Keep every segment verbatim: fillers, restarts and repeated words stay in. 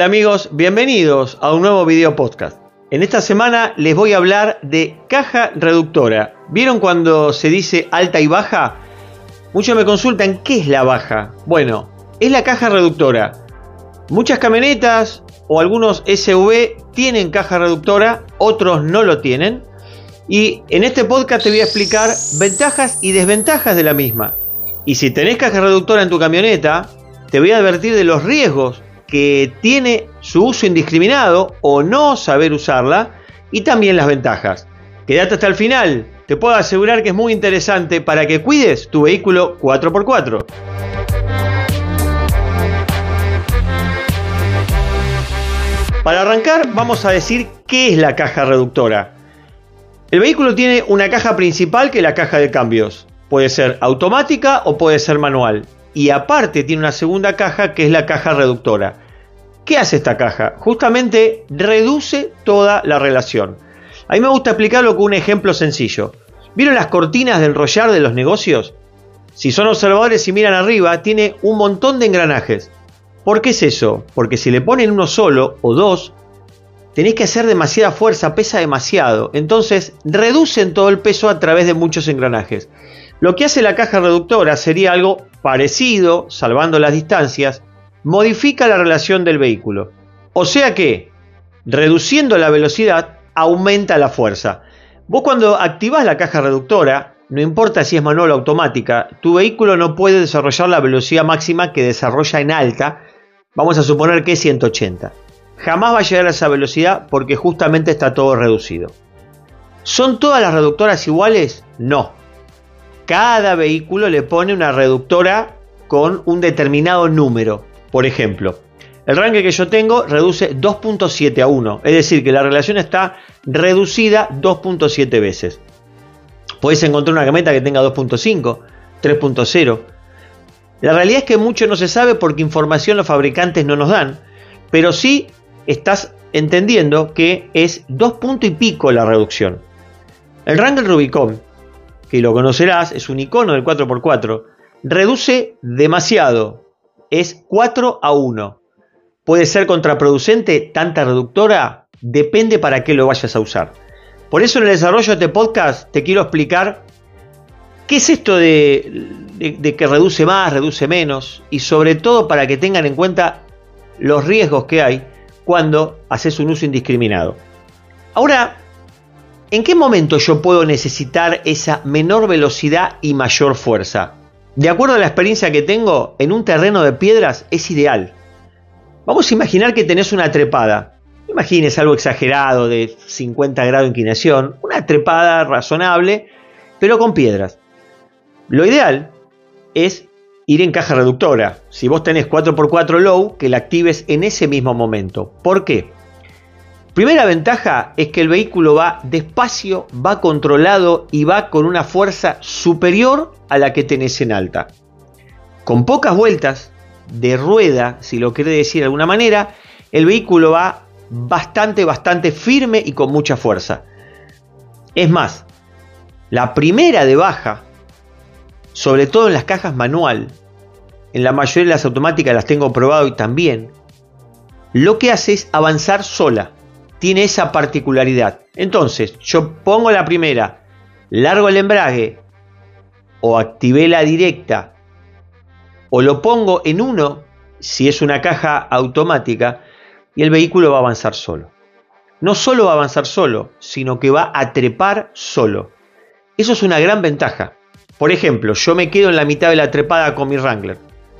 amigos? Bienvenidos a un nuevo video podcast. En esta semana les voy a hablar de caja reductora. ¿Vieron cuando se dice alta y baja? Muchos me consultan ¿qué es la baja? Bueno, es la caja reductora. Muchas camionetas o algunos S U V tienen caja reductora, otros no lo tienen. Y en este podcast te voy a explicar ventajas y desventajas de la misma. Y si tenés caja reductora en tu camioneta, te voy a advertir de los riesgos que tiene su uso indiscriminado o no saber usarla, y también las ventajas. Quédate hasta el final, te puedo asegurar que es muy interesante para que cuides tu vehículo cuatro por cuatro. Para arrancar, vamos a decir qué es la caja reductora. El vehículo tiene una caja principal, que es la caja de cambios. Puede ser automática o puede ser manual. Y aparte tiene una segunda caja, que es la caja reductora. ¿Qué hace esta caja? Justamente reduce toda la relación. A mí me gusta explicarlo con un ejemplo sencillo. ¿Vieron las cortinas de enrollar de los negocios? Si son observadores y miran arriba, tiene un montón de engranajes. ¿Por qué es eso? Porque si le ponen uno solo o dos, tenés que hacer demasiada fuerza, pesa demasiado. Entonces reducen todo el peso a través de muchos engranajes. Lo que hace la caja reductora sería algo parecido, salvando las distancias, modifica la relación del vehículo. O sea que, reduciendo la velocidad, aumenta la fuerza. Vos cuando activás la caja reductora, no importa si es manual o automática, tu vehículo no puede desarrollar la velocidad máxima que desarrolla en alta. Vamos a suponer que es ciento ochenta. Jamás va a llegar a esa velocidad porque justamente está todo reducido. ¿Son todas las reductoras iguales? No. Cada vehículo le pone una reductora con un determinado número. Por ejemplo, el Wrangler que yo tengo reduce dos punto siete a uno. Es decir, que la relación está reducida dos punto siete veces. Puedes encontrar una camioneta que tenga dos punto cinco, tres punto cero. La realidad es que mucho no se sabe porque información los fabricantes no nos dan. Pero sí estás entendiendo que es dos punto y pico la reducción. El Wrangler Rubicon, que lo conocerás, es un icono del cuatro por cuatro, reduce demasiado, es cuatro a uno. ¿Puede ser contraproducente tanta reductora? Depende para qué lo vayas a usar. Por eso en el desarrollo de este podcast te quiero explicar qué es esto de, de, de que reduce más, reduce menos, y sobre todo para que tengan en cuenta los riesgos que hay cuando haces un uso indiscriminado. Ahora, ¿en qué momento yo puedo necesitar esa menor velocidad y mayor fuerza? De acuerdo a la experiencia que tengo, en un terreno de piedras es ideal. Vamos a imaginar que tenés una trepada. Imagines algo exagerado de cincuenta grados de inclinación. Una trepada razonable, pero con piedras. Lo ideal es ir en caja reductora. Si vos tenés cuatro por cuatro low, que la actives en ese mismo momento. ¿Por qué? Primera ventaja es que el vehículo va despacio, va controlado y va con una fuerza superior a la que tenés en alta. Con pocas vueltas de rueda, si lo querés decir de alguna manera, el vehículo va bastante, bastante firme y con mucha fuerza. Es más, la primera de baja, sobre todo en las cajas manual, en la mayoría de las automáticas las tengo probado y también, lo que hace es avanzar sola. Tiene esa particularidad. Entonces, yo pongo la primera, largo el embrague, o activé la directa, o lo pongo en uno, si es una caja automática, y el vehículo va a avanzar solo. No solo va a avanzar solo, sino que va a trepar solo. Eso es una gran ventaja. Por ejemplo, yo me quedo en la mitad de la trepada con mi Wrangler.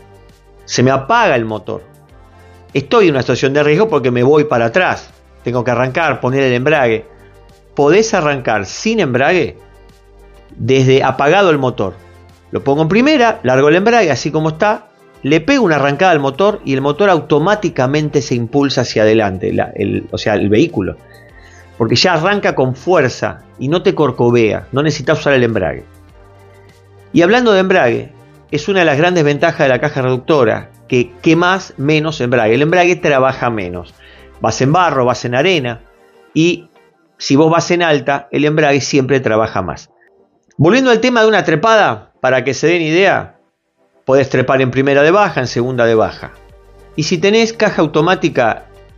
Se me apaga el motor. Estoy en una situación de riesgo porque me voy para atrás. Tengo que arrancar, poner el embrague. Podés arrancar sin embrague desde apagado el motor. Lo pongo en primera, largo el embrague así como está, le pego una arrancada al motor y el motor automáticamente se impulsa hacia adelante, la, el, o sea, el vehículo. Porque ya arranca con fuerza y no te corcovea, no necesitas usar el embrague. Y hablando de embrague, es una de las grandes ventajas de la caja reductora, que quemás menos embrague. El embrague trabaja menos. Vas en barro, vas en arena y si vos vas en alta, el embrague siempre trabaja más. Volviendo al tema de una trepada, para que se den idea, podés trepar en primera de baja, en segunda de baja. Y si tenés caja automática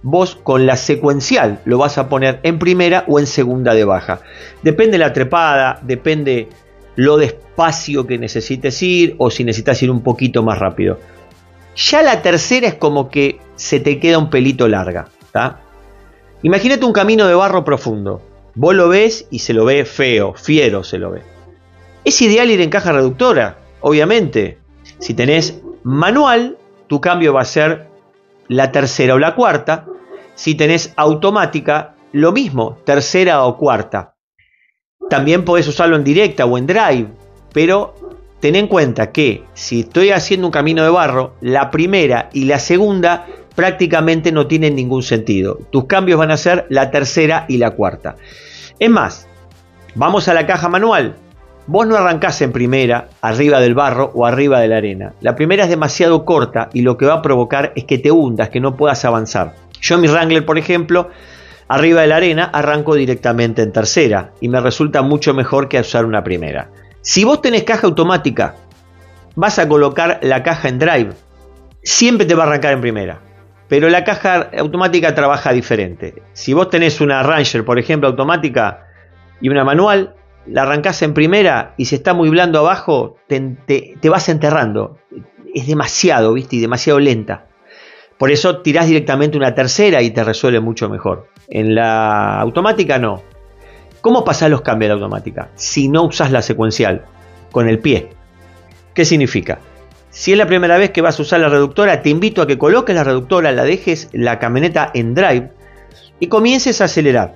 vos con la secuencial lo vas a poner en primera o en segunda de baja. Depende la trepada, depende lo despacio que necesites ir o si necesitas ir un poquito más rápido. Ya la tercera es como que se te queda un pelito larga, ¿tá? Imagínate un camino de barro profundo. Vos lo ves y se lo ve feo, fiero se lo ve. Es ideal ir en caja reductora, obviamente. Si tenés manual, tu cambio va a ser la tercera o la cuarta. Si tenés automática, lo mismo, tercera o cuarta. También podés usarlo en directa o en drive, pero ten en cuenta que si estoy haciendo un camino de barro, la primera y la segunda prácticamente no tienen ningún sentido. Tus cambios van a ser la tercera y la cuarta. Es más, vamos a la caja manual. Vos no arrancás en primera, arriba del barro o arriba de la arena. La primera es demasiado corta y lo que va a provocar es que te hundas, que no puedas avanzar. Yo en mi Wrangler, por ejemplo, arriba de la arena arranco directamente en tercera y me resulta mucho mejor que usar una primera. Si vos tenés caja automática, vas a colocar la caja en drive, siempre te va a arrancar en primera. Pero la caja automática trabaja diferente. Si vos tenés una Ranger, por ejemplo, automática y una manual, la arrancás en primera y si está muy blando abajo, te, te, te vas enterrando. Es demasiado, ¿viste? Y demasiado lenta. Por eso tirás directamente una tercera y te resuelve mucho mejor. En la automática no. ¿Cómo pasás los cambios de la automática? Si no usás la secuencial, con el pie. ¿Qué significa? Si es la primera vez que vas a usar la reductora, te invito a que coloques la reductora, la dejes la camioneta en drive y comiences a acelerar.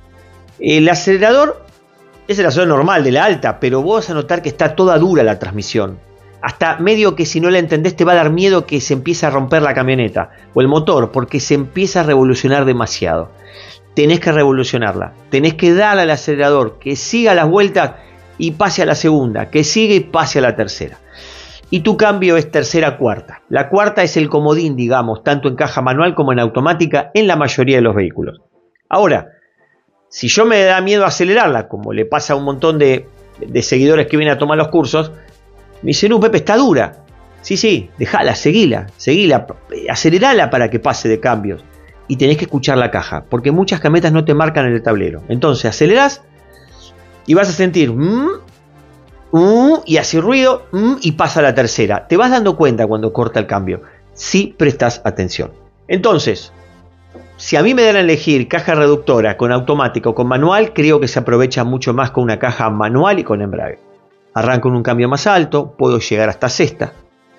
El acelerador es el acelerador normal de la alta, pero vos vas a notar que está toda dura la transmisión. Hasta medio que si no la entendés te va a dar miedo que se empiece a romper la camioneta o el motor, porque se empieza a revolucionar demasiado. Tenés que revolucionarla, tenés que darle al acelerador, que siga las vueltas y pase a la segunda, que siga y pase a la tercera. Y tu cambio es tercera cuarta. La cuarta es el comodín, digamos, tanto en caja manual como en automática en la mayoría de los vehículos. Ahora, si yo me da miedo acelerarla, como le pasa a un montón de, de seguidores que vienen a tomar los cursos, me dicen, no, Pepe, está dura. Sí, sí, déjala, seguila, seguila, acelerala para que pase de cambios. Y tenés que escuchar la caja, porque muchas camionetas no te marcan en el tablero. Entonces acelerás y vas a sentir mmm, mmm, y hace ruido mmm, y pasa a la tercera. Te vas dando cuenta cuando corta el cambio, si prestas atención. Entonces, si a mí me dan a elegir caja reductora con automática o con manual, creo que se aprovecha mucho más con una caja manual y con embrague. Arranco en un cambio más alto, puedo llegar hasta sexta.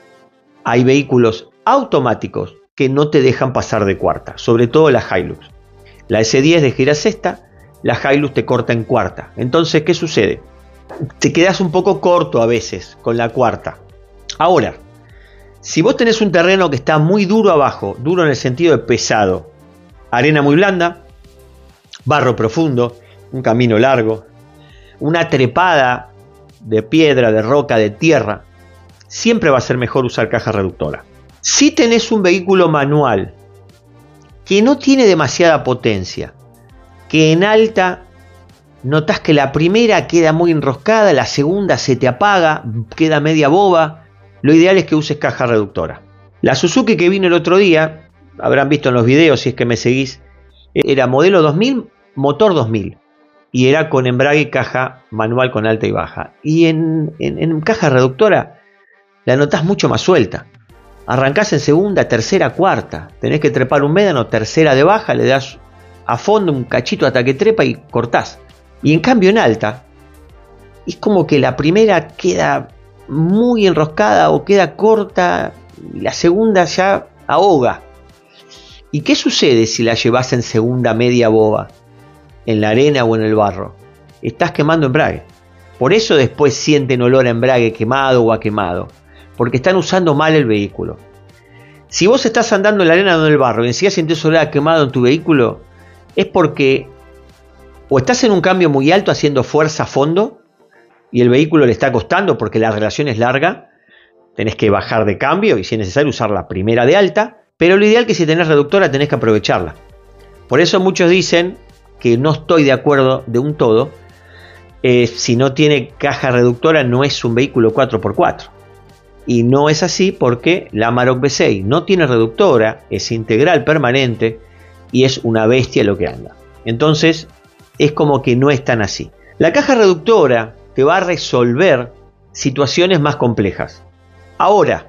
Hay vehículos automáticos que no te dejan pasar de cuarta, sobre todo la Hilux. La S diez de gira sexta, la Hilux te corta en cuarta. Entonces, ¿qué sucede? Te quedas un poco corto a veces con la cuarta. Ahora, si vos tenés un terreno que está muy duro abajo, duro en el sentido de pesado, arena muy blanda, barro profundo, un camino largo, una trepada de piedra, de roca, de tierra, siempre va a ser mejor usar caja reductora. Si tenés un vehículo manual que no tiene demasiada potencia, que en alta notás que la primera queda muy enroscada, la segunda se te apaga, queda media boba, lo ideal es que uses caja reductora. La Suzuki que vino el otro día, habrán visto en los videos si es que me seguís, era modelo dos mil, motor dos mil, y era con embrague y caja manual con alta y baja. Y en, en, en caja reductora la notás mucho más suelta. Arrancás en segunda, tercera, cuarta. Tenés que trepar un médano, tercera de baja, le das a fondo un cachito hasta que trepa y cortás. Y en cambio en alta, es como que la primera queda muy enroscada o queda corta, y la segunda ya ahoga. ¿Y qué sucede si la llevas en segunda media boba? En la arena o en el barro. Estás quemando embrague. Por eso después sienten olor a embrague quemado o a quemado. Porque están usando mal el vehículo. Si vos estás andando en la arena o en el barro y enseguida sientes olor a quemado en tu vehículo, es porque o estás en un cambio muy alto haciendo fuerza a fondo y el vehículo le está costando porque la relación es larga, tenés que bajar de cambio y si es necesario usar la primera de alta, pero lo ideal es que si tenés reductora tenés que aprovecharla. Por eso muchos dicen que no estoy de acuerdo de un todo, eh, si no tiene caja reductora no es un vehículo cuatro por cuatro. Y no es así porque la Amarok V seis no tiene reductora, es integral permanente y es una bestia lo que anda. Entonces es como que no es tan así. La caja reductora te va a resolver situaciones más complejas. Ahora,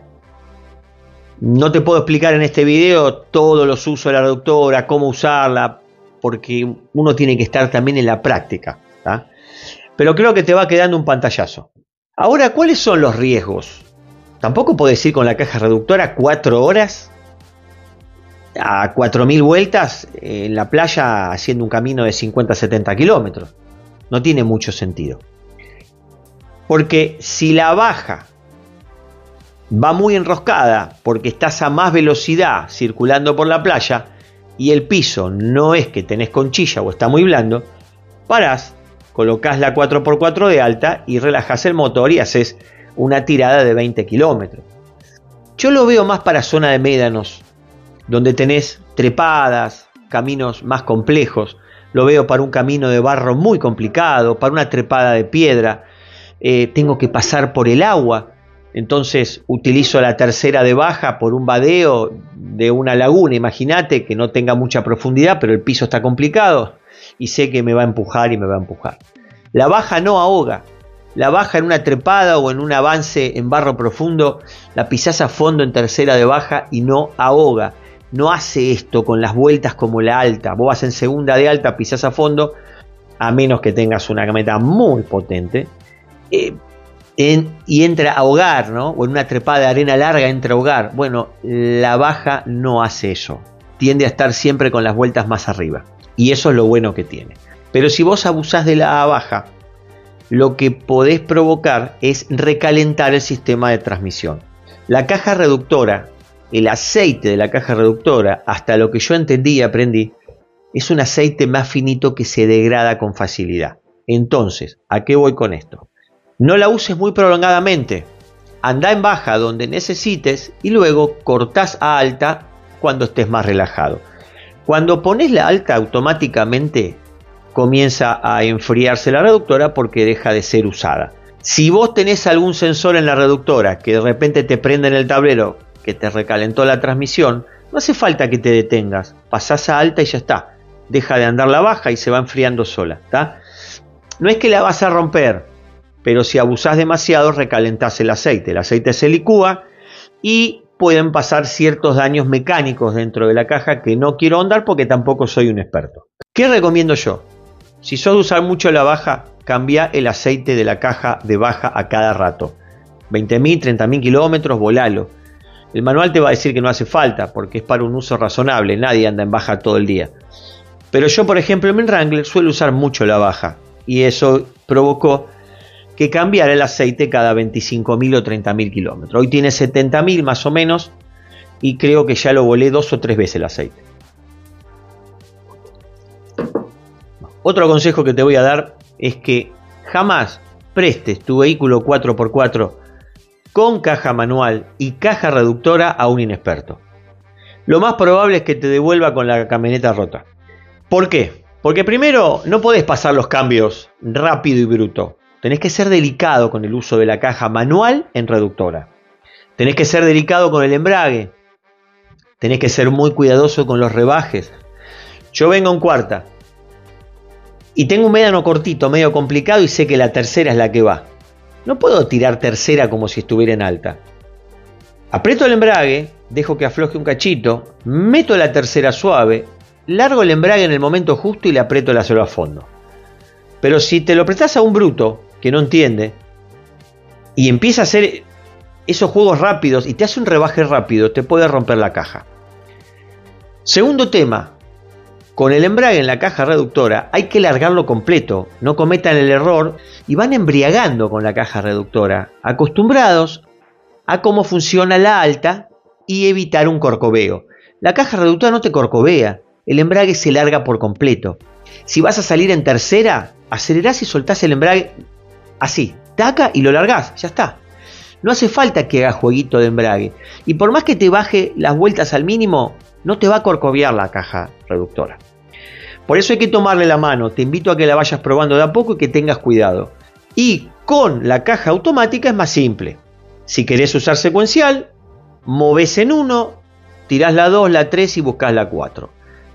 no te puedo explicar en este video todos los usos de la reductora, cómo usarla, porque uno tiene que estar también en la práctica, ¿tá? Pero creo que te va quedando un pantallazo. Ahora, ¿cuáles son los riesgos? Tampoco podés ir con la caja reductora cuatro horas a cuatro mil vueltas en la playa haciendo un camino de cincuenta a setenta kilómetros. No tiene mucho sentido. Porque si la baja va muy enroscada porque estás a más velocidad circulando por la playa y el piso no es que tenés conchilla o está muy blando, parás, colocás la cuatro por cuatro de alta y relajás el motor y haces una tirada de veinte kilómetros. Yo lo veo más para zona de médanos, donde tenés trepadas, caminos más complejos. Lo veo para un camino de barro muy complicado, para una trepada de piedra. Eh, tengo que pasar por el agua. Entonces utilizo la tercera de baja por un vadeo de una laguna. Imagínate que no tenga mucha profundidad, pero el piso está complicado y sé que me va a empujar y me va a empujar. La baja no ahoga. La baja en una trepada o en un avance en barro profundo, la pisás a fondo en tercera de baja y no ahoga. No hace esto con las vueltas como la alta. Vos vas en segunda de alta, pisás a fondo, a menos que tengas una camioneta muy potente. Eh, En, y entra a ahogar, ¿no? O en una trepada de arena larga entra a ahogar. Bueno, la baja no hace eso. Tiende a estar siempre con las vueltas más arriba. Y eso es lo bueno que tiene. Pero si vos abusás de la baja, lo que podés provocar es recalentar el sistema de transmisión. La caja reductora, el aceite de la caja reductora, hasta lo que yo entendí y aprendí, es un aceite más finito que se degrada con facilidad. Entonces, ¿a qué voy con esto? No la uses muy prolongadamente. Anda en baja donde necesites y luego cortás a alta cuando estés más relajado. Cuando pones la alta, automáticamente comienza a enfriarse la reductora porque deja de ser usada. Si vos tenés algún sensor en la reductora que de repente te prende en el tablero que te recalentó la transmisión, no hace falta que te detengas. Pasás a alta y ya está. Deja de andar la baja y se va enfriando sola, ¿tá? No es que la vas a romper, pero si abusás demasiado recalentás el aceite. El aceite se licúa y pueden pasar ciertos daños mecánicos dentro de la caja que no quiero ahondar porque tampoco soy un experto. ¿Qué recomiendo yo? Si sos de usar mucho la baja, cambia el aceite de la caja de baja a cada rato. veinte mil, treinta mil kilómetros, volalo. El manual te va a decir que no hace falta porque es para un uso razonable. Nadie anda en baja todo el día. Pero yo, por ejemplo, en mi Wrangler suelo usar mucho la baja y eso provocó que cambiara el aceite cada veinticinco mil o treinta mil kilómetros. Hoy tiene setenta mil más o menos y creo que ya lo volé dos o tres veces el aceite. Otro consejo que te voy a dar es que jamás prestes tu vehículo cuatro por cuatro con caja manual y caja reductora a un inexperto. Lo más probable es que te devuelva con la camioneta rota. ¿Por qué? Porque primero no podés pasar los cambios rápido y bruto. Tenés que ser delicado con el uso de la caja manual en reductora. Tenés que ser delicado con el embrague. Tenés que ser muy cuidadoso con los rebajes. Yo vengo en cuarta y tengo un médano cortito, medio complicado y sé que la tercera es la que va. No puedo tirar tercera como si estuviera en alta. Aprieto el embrague, dejo que afloje un cachito, meto la tercera suave, largo el embrague en el momento justo y le aprieto el acero a fondo. Pero si te lo prestás a un bruto que no entiende y empieza a hacer esos juegos rápidos y te hace un rebaje rápido, te puede romper la caja. Segundo tema, con el embrague en la caja reductora hay que largarlo completo, no cometan el error y van embriagando con la caja reductora, acostumbrados a cómo funciona la alta y evitar un corcoveo. La caja reductora no te corcovea, el embrague se larga por completo. Si vas a salir en tercera, acelerás y soltás el embrague así, taca y lo largás, ya está. No hace falta que hagas jueguito de embrague. Y por más que te baje las vueltas al mínimo, no te va a corcovear la caja reductora. Por eso hay que tomarle la mano. Te invito a que la vayas probando de a poco y que tengas cuidado. Y con la caja automática es más simple. Si querés usar secuencial, movés en uno, tirás la dos, la tres y buscás la cuatro.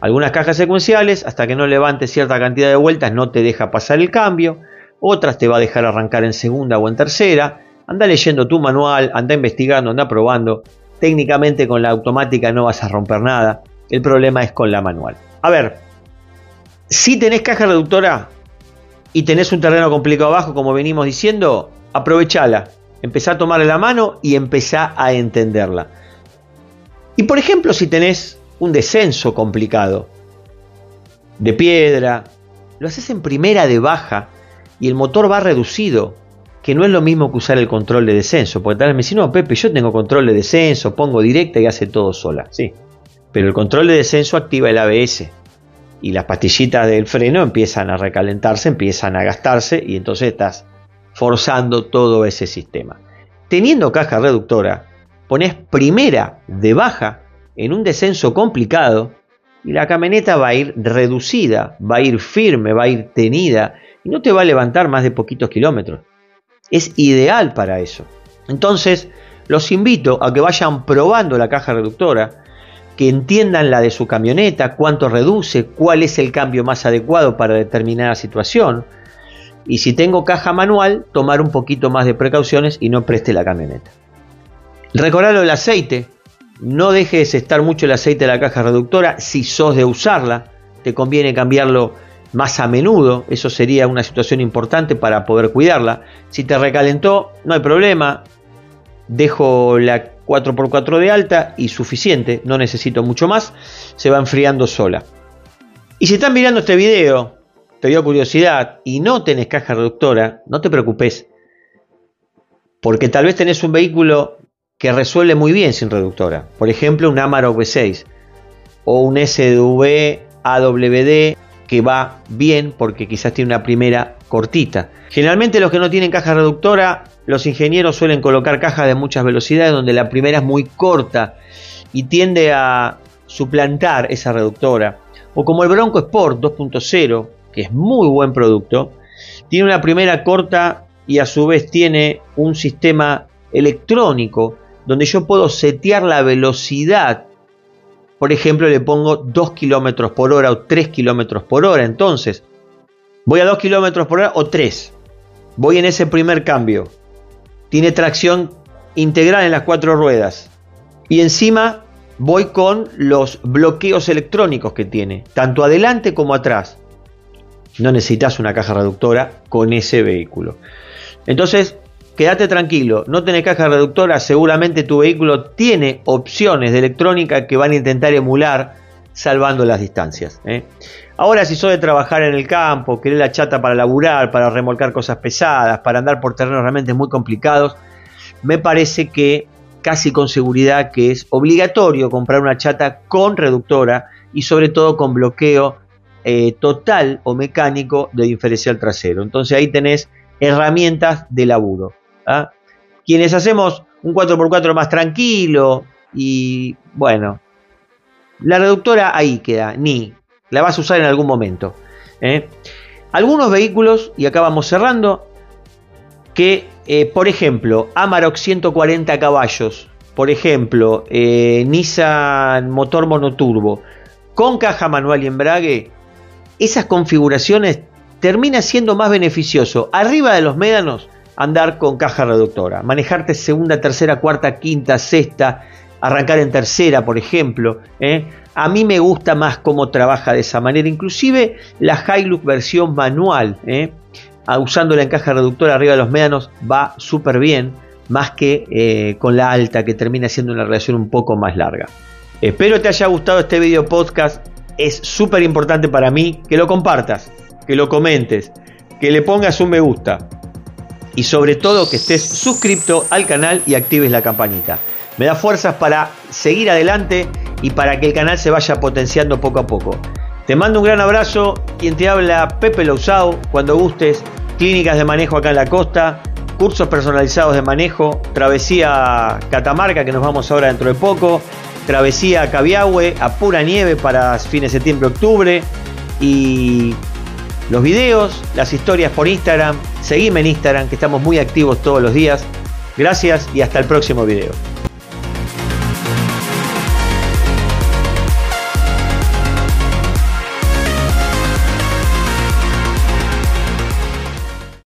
Algunas cajas secuenciales, hasta que no levantes cierta cantidad de vueltas, no te deja pasar el cambio. Otras te va a dejar arrancar en segunda o en tercera. Anda leyendo tu manual, anda investigando, anda probando. Técnicamente con la automática no vas a romper nada. El problema es con la manual. A ver, si tenés caja reductora y tenés un terreno complicado abajo, como venimos diciendo, aprovechala. Empezá a tomarle la mano y empezá a entenderla. Y por ejemplo, si tenés un descenso complicado de piedra, lo haces en primera de baja y el motor va reducido, que no es lo mismo que usar el control de descenso, porque tal vez me dicen, no Pepe, yo tengo control de descenso, pongo directa y hace todo sola. Sí, pero el control de descenso activa el A B S y las pastillitas del freno empiezan a recalentarse, empiezan a gastarse y entonces estás forzando todo ese sistema. Teniendo caja reductora, pones primera de baja en un descenso complicado y la camioneta va a ir reducida, va a ir firme, va a ir tenida y no te va a levantar más de poquitos kilómetros. Es ideal para eso. Entonces los invito a que vayan probando la caja reductora, que entiendan la de su camioneta, cuánto reduce, cuál es el cambio más adecuado para determinada situación. Y si tengo caja manual, tomar un poquito más de precauciones y no preste la camioneta. Recordar lo del aceite. No dejes estar mucho el aceite de la caja reductora. Si sos de usarla, te conviene cambiarlo más a menudo. Eso sería una situación importante para poder cuidarla. Si te recalentó, no hay problema. Dejo la cuatro por cuatro de alta y suficiente. No necesito mucho más. Se va enfriando sola. Y si están mirando este video, te dio curiosidad y no tenés caja reductora, no te preocupes. Porque tal vez tenés un vehículo que resuelve muy bien sin reductora. Por ejemplo, un Amarok V seis o un S D V A W D que va bien porque quizás tiene una primera cortita. Generalmente los que no tienen caja reductora, los ingenieros suelen colocar cajas de muchas velocidades donde la primera es muy corta y tiende a suplantar esa reductora. O como el Bronco Sport dos punto cero, que es muy buen producto, tiene una primera corta y a su vez tiene un sistema electrónico donde yo puedo setear la velocidad. Por ejemplo, le pongo dos kilómetros por hora o tres kilómetros por hora. Entonces, voy a dos kilómetros por hora o tres. Voy en ese primer cambio. Tiene tracción integral en las cuatro ruedas. Y encima voy con los bloqueos electrónicos que tiene, tanto adelante como atrás. No necesitas una caja reductora con ese vehículo. Entonces, quédate tranquilo, no tenés caja reductora, seguramente tu vehículo tiene opciones de electrónica que van a intentar emular salvando las distancias, ¿eh? Ahora, si sos de trabajar en el campo, querés la chata para laburar, para remolcar cosas pesadas, para andar por terrenos realmente muy complicados, me parece que casi con seguridad que es obligatorio comprar una chata con reductora y sobre todo con bloqueo eh, total o mecánico de diferencial trasero. Entonces ahí tenés herramientas de laburo. ¿Ah? Quienes hacemos un cuatro por cuatro más tranquilo y bueno, la reductora ahí queda, ni la vas a usar en algún momento, ¿eh? Algunos vehículos, y acá vamos cerrando, que eh, por ejemplo Amarok ciento cuarenta caballos, por ejemplo eh, Nissan motor monoturbo con caja manual y embrague, esas configuraciones termina siendo más beneficioso arriba de los médanos andar con caja reductora, manejarte segunda, tercera, cuarta, quinta, sexta, arrancar en tercera, por ejemplo, ¿eh? A mí me gusta más cómo trabaja de esa manera, inclusive la Hilux versión manual, ¿eh? Usándola en caja reductora arriba de los médanos va súper bien, más que eh, con la alta, que termina siendo una relación un poco más larga. Espero te haya gustado este video podcast. Es súper importante para mí que lo compartas, que lo comentes, que le pongas un me gusta y sobre todo que estés suscrito al canal y actives la campanita. Me da fuerzas para seguir adelante y para que el canal se vaya potenciando poco a poco. Te mando un gran abrazo. Quien te habla, Pepe Lousao. Cuando gustes, clínicas de manejo acá en la costa, cursos personalizados de manejo, travesía Catamarca, que nos vamos ahora dentro de poco, travesía a Cabiahue, a pura nieve para fines de septiembre, octubre, y los videos, las historias por Instagram. Seguime en Instagram, que estamos muy activos todos los días. Gracias y hasta el próximo video.